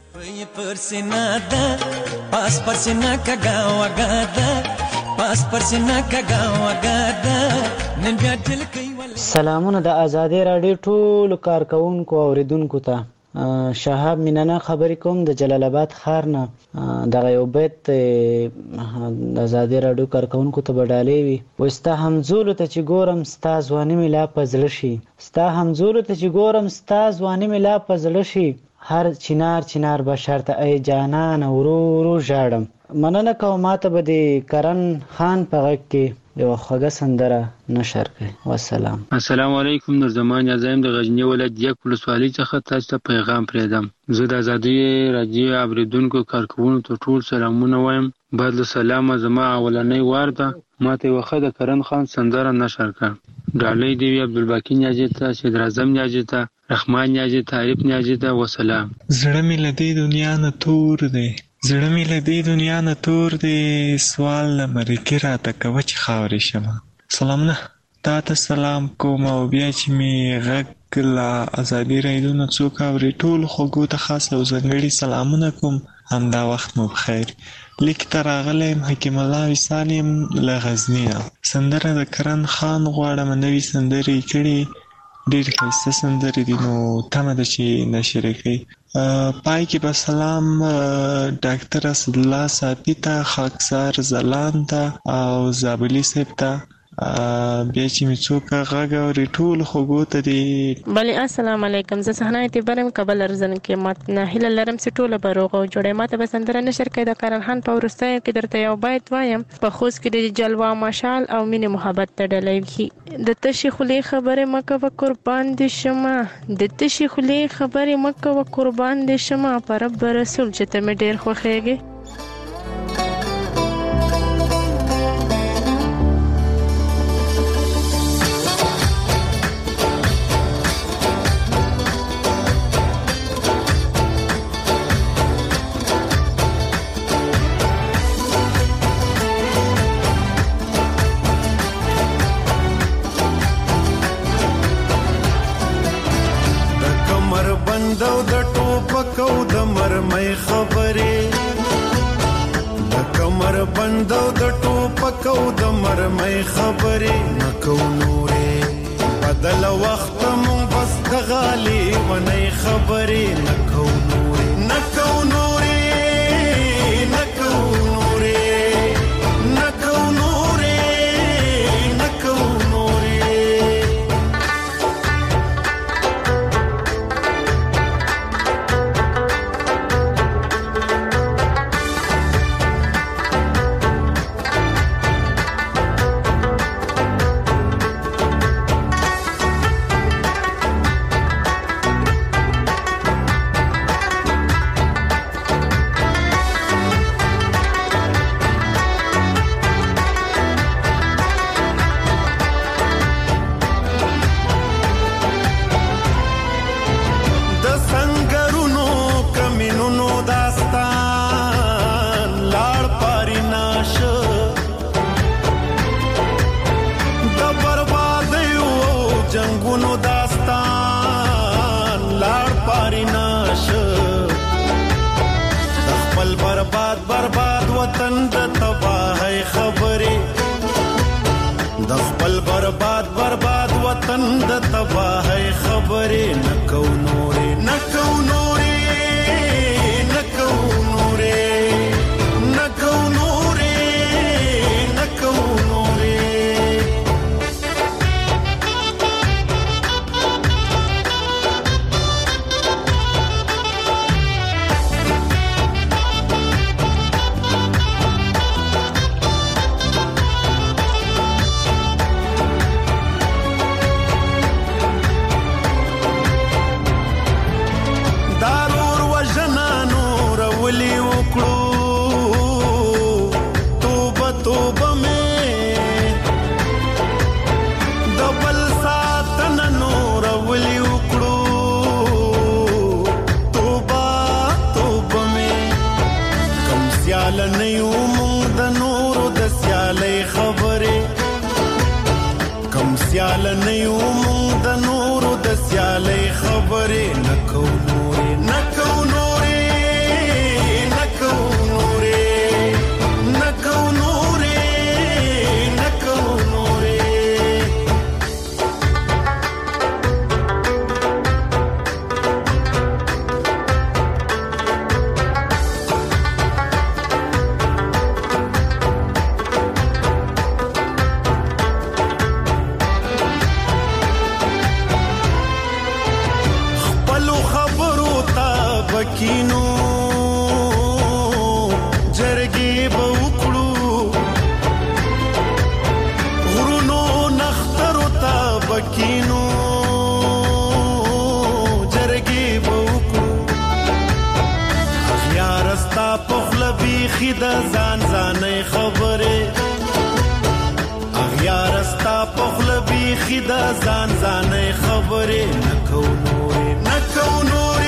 سلامونه د ازادي رادیو ټولو کارکونکو اوریدونکو ته. شهاب مینانا خبرې کوم د جلال آباد ښار نه. دغه یو بیت د ازادي رادیو کارکونکو ته بډالې وي. وایي ستا همزولو ته چې ګورم ستا ځواني مې لا په زړه شي. ستا همزولو ته چې ګورم ستا ځواني مې لا په زړه شي. هر چنار چنار بشر ته ای جانان ورو ورو ژاړم. مننه کوم ماته به د کرن خان په غږ کې یو خوږه سندره نشر کړي. والسلام. السلام علیکم. نور زمان یازم د غزنی ولایت یک ولسوالۍ څخه تاسو ته پیغام پرېږدم. زه د ازادي رادیو اوریدونکو کارکوونکو ته ټول سلامونه وایم. بعد له سلامه زما اولنۍ وار ده ماته وخت د کرن خان سندره نشر کړ. ډالۍ دی عبدالباقی نیاجی ته، صدر اعظم نیاجی ته، رحمان نیاجی ته، عارف نیاجی ته. والسلام. زړه مې له دې دنیا نه تور دی، زړه مې له دې دنیا نه تور دی، سوال له مرګي راته کوه چې خاورې شمه. سلامونه، تا ته سلام کوم او بیا چې مې غږ له ازادي رادیو نه څوک اوري ټولو خوږو ته خاص او ځانګړي سلامونه کوم. همدا وخت مو بخیر. لیک ته راغلی یم حکیم الله وصال یم له غزني نه. سندره د کرن خان غواړم. نوې سندرې کړي، ډېر ښایسته سندرې دي، نو تمه ده چې نشر کړي. پای کې به سلام ډاکټر اسدالله صافي ته، خاکسار ځلان ته او زابلي صاحب ته. بیا چې مې څوک غږ اوري ټولو خوږو ته دي. بلې السلام علیکم. زه صحنه اعتبار یم کابل ارزن کې. ما هیله لرم چې ټوله به روغ او جوړه. ماته به سندره نشر کړي د کرن خان په وروستیو کې درته یو بیت وایم. په خوست کې د جلوه مشال او مینې محبت ته ډلې وي. د تشې خولې خبرې مه کوه قربان دې شمه، د تشې خولې خبرې مه کوه قربان دې شمه، په رب رسول چې ته مې ډېر خوښېږې. بندو د ټوپکو د مرمۍ خبرې، د کمر بندو د ټوپکو د مرمۍ خبرې، نکو نورې بدل وخت مون بس د غالي ونې خبرې، نکو نورې نکو نورې نکو نورې نکو نورې نکو نورې. برباد وطن د تباہی خبرې، د خپل برباد وطن د تباہی خبرې، نکو نورې نکو نورې نکو نورې نکو نورې نکو نورې. سیال نه یو مونږ د نورو د سیالۍ خبرې نه کوو نورې نه کوو نورې نه کوو نورې نه کوو نورې نه کوو نورې بکینو جرګې به وکړو غرونو نخترو ته بکینو جرګې به وکړو اخیار ستا په خوله بیخي د ځان ځانۍ خبرې اخیار ستا په خوله بیخي د ځان ځانۍ خبرې نه کوو نورې نه کوو نورې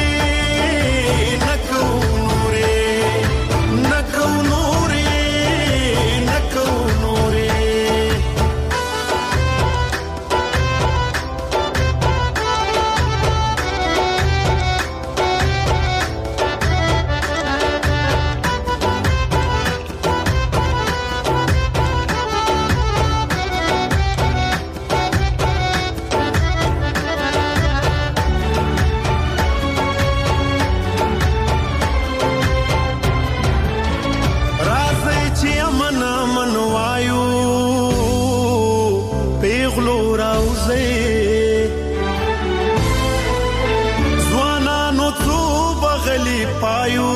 پایو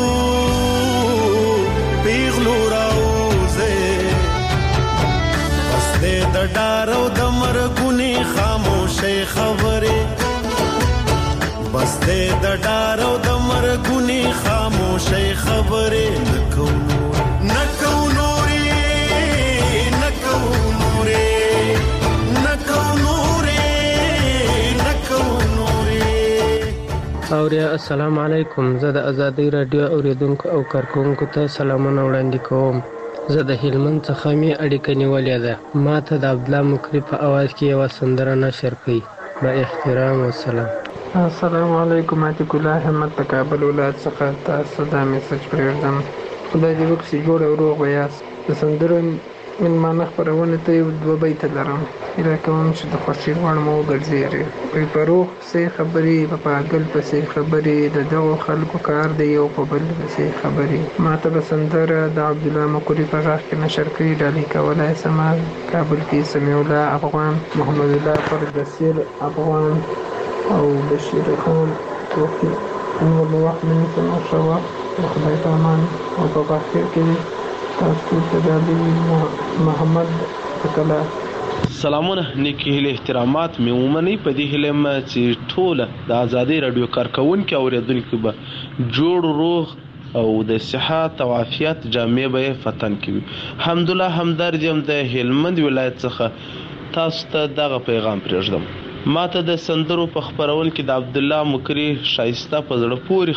پیغلو راوزه بس دې د ډارو د مرګونی خاموشه خبره بس دې د ډارو د مرګونی خاموشه خبره نکو نکو نوري نکو نوري نکو نوري نکو اوریا السلام علیکم. زه د ازادۍ رادیو اوریدونکو او کارکونکو ته سلامونه وړاندې کوم. زه د هلمند څخه مې اړیکه نیولې ده. ما ته د عبدالله مکري په اواز کې یوه سندره نشر کړئ. با احترام وسلام. السلام علیکم. عتیق الله احمد د کابل ولایت څخه تاسو دا میسج پرېږدم. خدای دې وکړي جوړ او روغ یاست. د سندرو مېلمانه خپرونې ته یو دوه بیته لرم. هیله کوم چې د خوښۍ وړ مو وګرځېږي. وایي په روغ پسې خبرې په پاګل پسې خبرې د دغو خلکو کار دی یو په بل پسې خبرې. ما ته به سندره د عبدالله مکري په غږ کې نشر کړي. ډالۍ کولی سمه کابل کې سمیع الله افغان، محمد الله فردسیر افغان او بشیر خان توفیق. نور د وخت نه نیسم او ښه وخت د خدای په امان او په بخیر کې تاسو ته د محمد کلا سلامونه. نیکی هیله احترامات مې ومنئ. په دې هیله م چې ټوله د ازادۍ راډیو کارکوونکي اوریدونکي به جوړ روغ او د صحت او عافیت جامې به یې فتن کوي. الحمدلله همدرد یم د هلمند ولایت څخه تاسو ته دغه پیغام پرېږدم. ما ته د سندرو په خپرول کې د عبدالله مکري شایسته په زړه پورې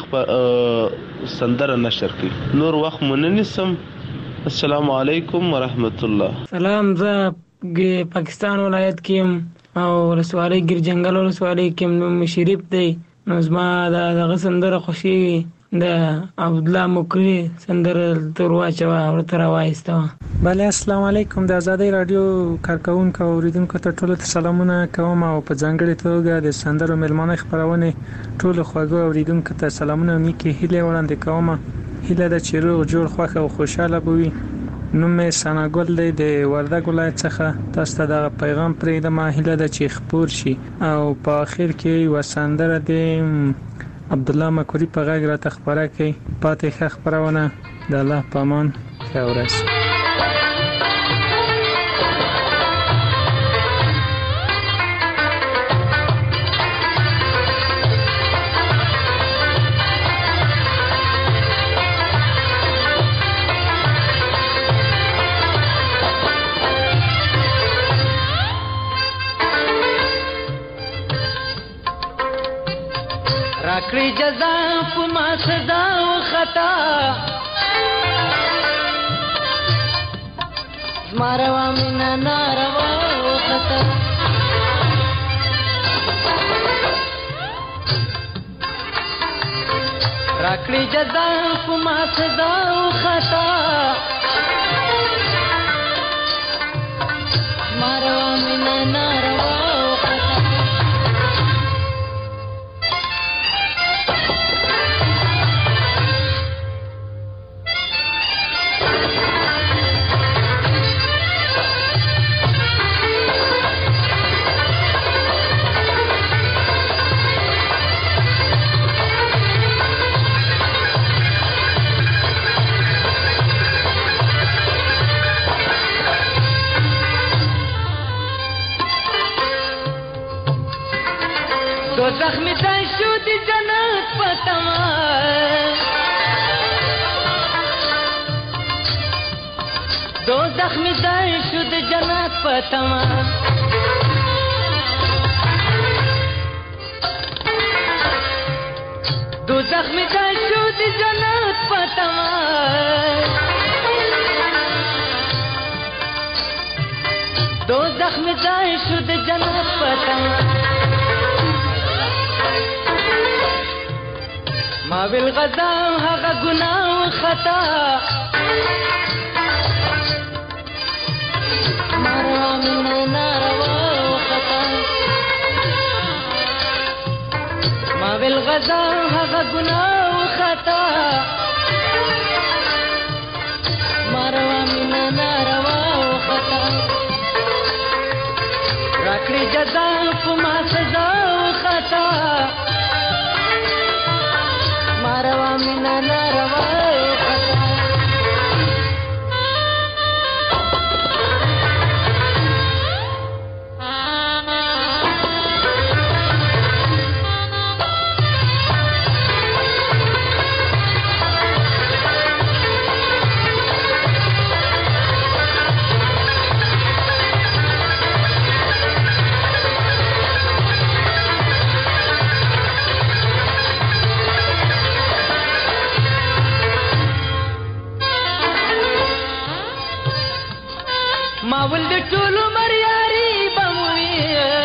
سندره نشر کړي. نور وخت مو نه نیسم. السلام علیکم ورحمت الله. سلام. زه پاکستان ولایت کې او ولسوالۍ ګیرجنګل ولسوالۍ کې نوم شریف دی. نو زما دغه سندره خوښېږي. د عبدالله مکري سندره تر واچوه ورته راوایسته. بله السلام علیکم. د ازادۍ راډیو کارکوونکو او اوریدونکو ته ټولو ته سلامونه کوم او په ځانګړې توګه د سندرو مېلمانه خپرونې ټولو خوږو اوریدونکو ته سلامونه او نیکې هیلې وړاندې کوم. هیله ده چې روغ جوړ خوښ او خوشحاله به وي. نوم مې ثناګل دی د وردګ ولایت څخه. تاسو ته دغه پیغام پرېږدم. هیله ده چې خپور شي او په آخر کې یوه سندره د عبدالله مکري په غږ راته خپره کړئ. پاتې ښه خپرونه. د الله په امان. ښه ورځ. راکړي جزا په ما سزا او خطا زما روا مینا ناروا او خطا راکړي جزا په ما سزا او خطا ماروا مینا ناروا او خطا دوزخ می ځای شو د جنت په تمه دوزخ می ځای شو د جنت په تمه دوزخ می ځای شو د جنت په تمه دوزخ می ځای شو د جنت په تمه ما بالغذا هغه ګناه او خطا ماروا مینا ناروا او خطا ما بالغذا هغه ګناه او خطا ماروا مینا ناروا او خطا راکړي جزا په ما سزا او خطا ماروا مینا ناروا خطا ما ولد ټول مریاري بموي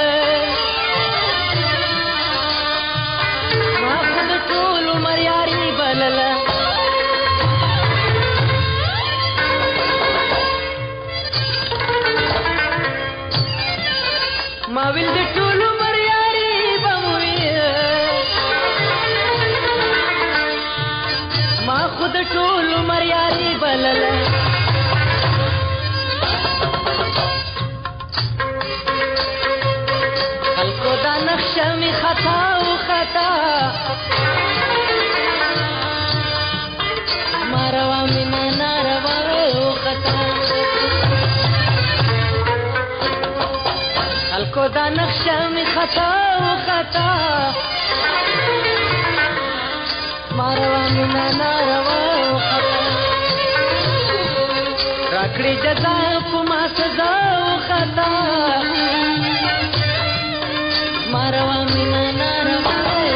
ما ولد ټول مریاري بللا ما ولد ټول مریاري بموي ما خود ټول مریاري بللا نخشمی خطا و خطا ماروا مینا ناروا و خطا خلکو دا نخشمی خطا و خطا ماروا مینا ناروا و خطا راکړي جزا په ما سزا و خطا ماروا مینا ناروا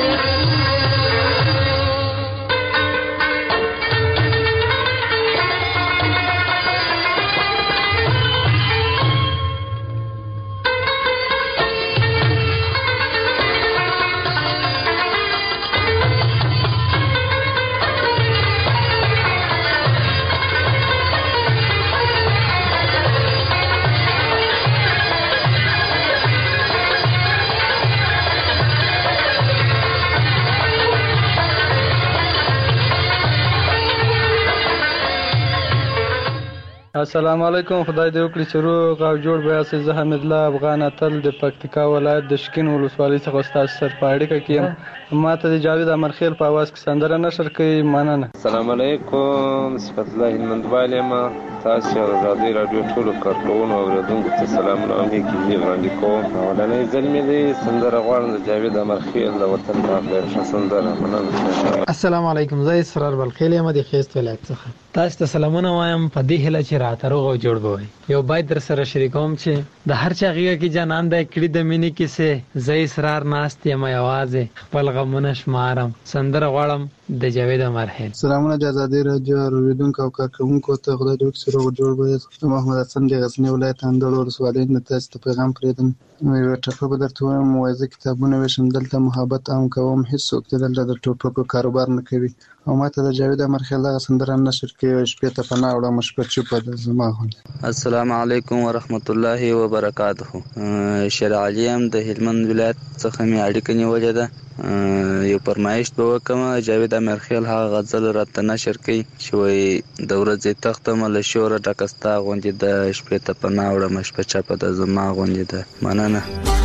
السلام علیکم خدای دې وکړي چې روغ او جوړ به یاست. زه حمید الله افغان اتل د پکتیکا ولایت د شکین ولسوالۍ څخه ستاسو سره په اړیکه کې یم. ما ته د جاوید امرخیل په اواز کې سندره نشر کوي. مننه. السلام علیکم صفت الله هلمندوال یم. تاسو آزادۍ راډیو ټولو کارکوونکو او اوریدونکو ته سلامونه او نیکې هیلې وړاندې کوم. اولنۍ ځل مې دی سندره غواړم د جاوید امرخیل د وطن پاک ډېره ښه سندره. مننه. السلام علیکم. زه اسرار بلخیل یم د خیست ولایت څخه. تاسو ته سلامونه وایم په دې هیله چې راته روغ او جوړ بوي. یو باید در سره شریکوم چې د هر چا غیږه کې جانان د کړي د مینې کیسه زې اسرار ناست یم یوازې خپل غمونه شمارم. سندره غواړم د جاوید امرخیل. سلامونه د ازادي رادیو اوریدونکو او کارکونکو ته، خدای دې وکړي روغ جوړ به. محمد حسن د غزنی ولایت اندړ ولسوالۍ نه تاسو ته پیغام پرېږدم. یو ټپه به درته وایم، وایي زه کتابونه ویشم، دلته محبت عام کوم، هېڅوک دلته د ټوپکو کاروبار نه کوي. او ماته د جاوید امرخیل دغه سندره نشر کوي، شپې ته پناه وړم شپه چوپه ده زما غوندې. السلام علیکم ورحمت الله وبرکاته. شیر علي یم د هلمند ولایت څخه مې اړیکه نیولې ده. یو فرمایش به وکم، جاوید امرخیل هغه غزل راته نشر کوي چې وایي د ورځې تختم له شوره ډکه ستا غوندې ده، شپې ته پناه وړم شپه چپه ده زما غوندې ده. مننه.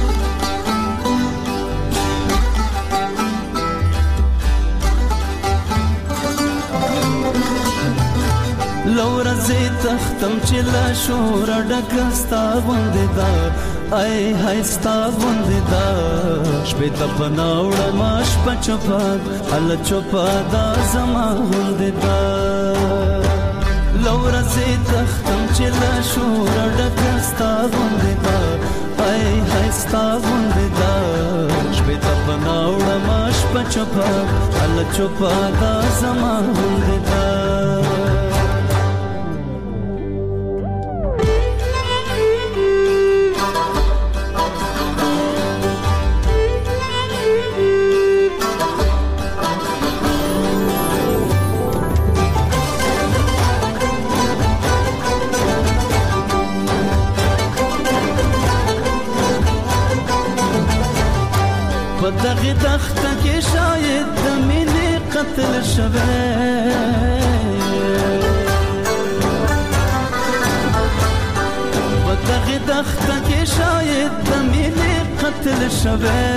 لورځې تختم چې له شوره ډکه ستا غوندې ده، ای های ستا غوندې ده، شپې ته پناه وړم شپه چوپه هله چوپه ده زما غوندې ده. لورځې تختم چې له شوره ډکه ستا غوندې ده، ای های ستا غوندې ده، شپې ته پناه وړم شپه چوپه هله چوپه ده زما غوندې ده. په دغه دښته کې شاید د مینې قتل شوی، په دغه دښته کې شاید د مینې قتل شوی،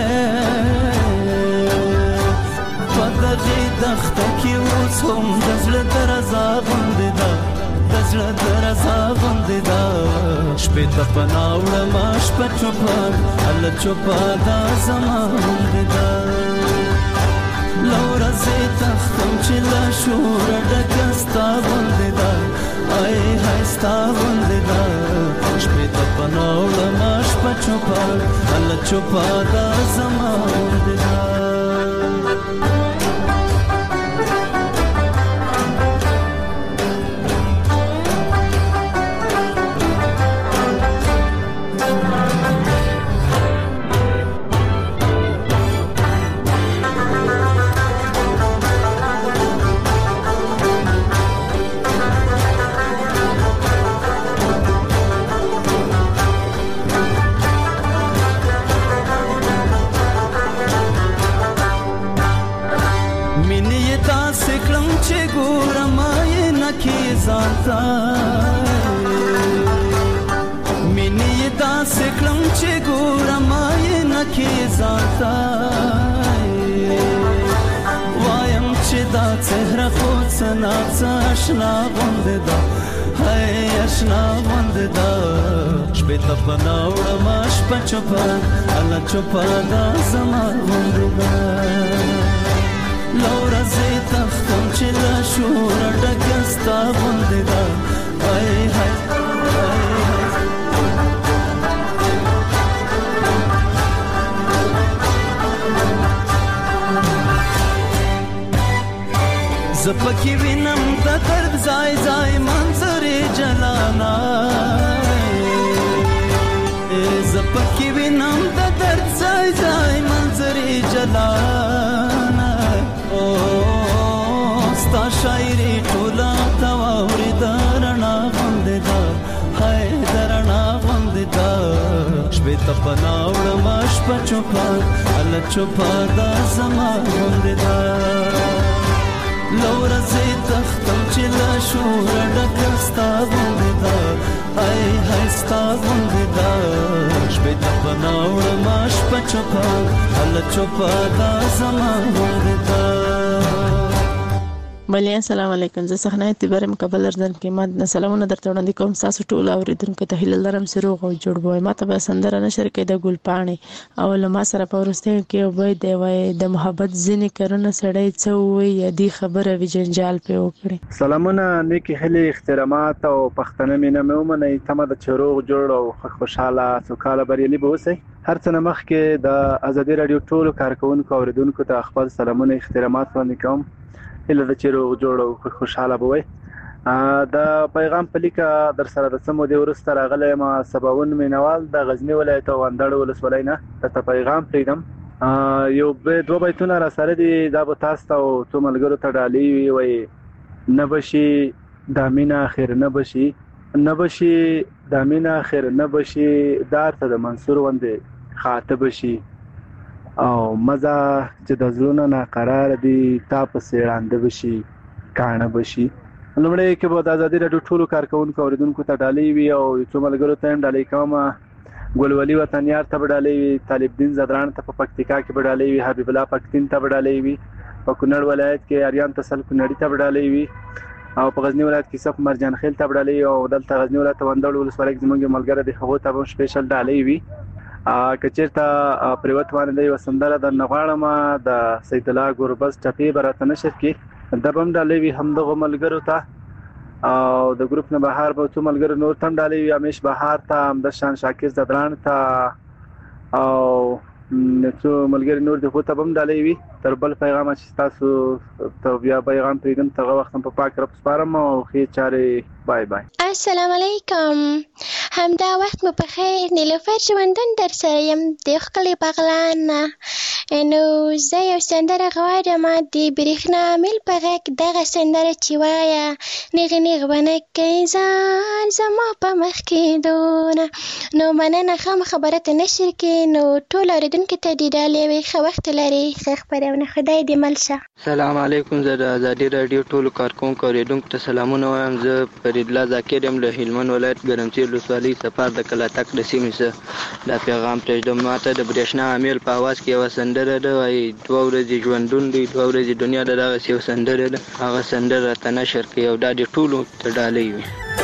په دغه دښته کې اوس هم د زړه درزا غوندې ده، د زړه درزا غوندې ده، شپې ته پناه وړم شپه چوپه هله چوپه ده زما غوندې ده. له ورځې تختم چې له شوره ډکه ستا غوندې ده، ای های ستا غوندې ده، شپې ته پناه وړم شپه چوپه هله چوپه ده زما غوندې ده. مینې داسې کړم چې ګورم آینه کې ځانته، وایم چې دا څهره خو څه ناڅه اشنا غوندې ده، هی اشنا غوندې ده، شپې ته پناه وړم شپه چوپه هله چوپه ده زما غوندې ده. له ورځې تختم چې له شوره ډکه ستا غوندې ده، ای های زه پکې وینم د درد ځای ځای منظرې جلانا، زه پکې وینم د درد ځای ځای منظرې جلانا، ستا شاعري ټوله ته واورېده رڼا غوندې ده، هی د رڼا غوندې ده، شپې ته پناه وړم شپه چوپه هله چوپه ده زما غوندې ده. له ورځې تختم چې له شوره ډکه ستا غوندې ده، ای های ستا غوندې ده، شپې ته پناه وړم شپه چوپه هله چوپه ده زما غوندې ده. بلې السلام علیکم. زه صحنه اعتبار مقبل ارزن کې ما سلامونه درته وړاندې کوم. تاسو ټول اوریدونکو ته هیله لرم چې روغ او جوړ وئ. ما ته به سندره نشر کړي د ګلپاڼې او له ما سره په وروستیو کې وای دی وای د محبت ځینې کارونه سړی څه وایي یا دې خبره وي جنجال پې وکړي. سلامونه، نیکې هیلې، احترامات او پښتنه مینه مې ومنئ. تمه ده چې روغ جوړ او خوشحاله سوکاله بریالي به اوسئ. هر څه نه مخکې د ازادي رادیو ټولو کارکونکو او اوریدونکو ته خپل سلامونه احترامات وړاندې کوم. هیله ده چې روغ جوړ او خوشحاله به وئ. د پیغام په لیکه در سره د څه مودې وروسته راغلی یم. سباوون مینوال د غزني ولایت او اندړ ولسوالۍ نه درته پیغام پرېږدم. یو دوه بیتونه را سره دي، دا به تاسو ته او څو ملګرو ته ډالۍ وي. وایي نه بشي دا مینه خیر نه بشي، نه بشي دا مینه خیر نه بشي، دار ته د منصور غوندې خاطه بشي، او مزه چې د زړونو ناقرار دي تا پسې ړانده بشي کاڼه بشي. لومړی کې به د ازادي راډیو ټولو کارکونکو اوریدونکو ته ډالۍ وي او څو ملګرو ته هم ډالۍ کوم. ګلولي وطنیار ته به ډالۍ وي، طالب دین زدران ته په پکتیکا کې به ډالۍ وي، حبیب الله پښتین ته به ډالۍ وي، په کونړ ولایت کې اریان تسل کونړي ته به ډالۍ وي، او په غزنی ولایت کې صف مرجان خیل ته به ډالۍ وي، او دلته غزنی ولایت وندړ ولسوالۍ کې زموږ ملګری دی هغو ته به سپیشل ډالۍ وي. که چېرته پریوت باندې یوه سندره درنه غواړم د سید الله ګوربز ټپې به راته نشر کړي، دا به هم ډالۍ وي همدغو ملګرو ته. او د ګروپ نه بهر به څو ملګرو نور ته هم ډالۍ وي، امیش بهار ته، همدشان شاکر زدران ته، او څو ملګري نور د خو ته به هم ډالۍ وي. تر بل پیغامه چې تاسو ته بیا پیغام پرېږدم تغه وخت هم په پاک رب سپارم او ښې چارې. بای بای. السلام علیکم. همدا وخت مو په خیر. نیلوفر ژوندون در سره یم د ښکلي بغلان نه. نو زه یو سندره غواړم د برېښنا میل په غږ دغه سندره چې وایه نیغې نیغ ونه کوي ځان زما په مخ کې دونه. نو مننه ښه خبره ته نشر کې. نو ټول اورېدونکو ته دې ډالۍ وي. ښه وخت لرئ. ښه خپرونه. خدای دې مل شه. سلام علیکم. زه د ازادي راډیو ټولو کارکونکو اوریدونکو ته سلامونه وایم. زه فرید الله ذاکر یم له هلمند ولایت ګرمسیر ولسوالۍ سفر د کلاتک د سیمې څخه. دا پیغام پرېږدم. ماته د برېښنا امیل په اواز کې یوه سندره ده، وایي 2 ورځې ژوندون دی 2 ورځې دنیا ده، دغسې یو سندره ده. هغه سندره راته نشر کړئ او دا دې ټولو ته ډالۍ وي.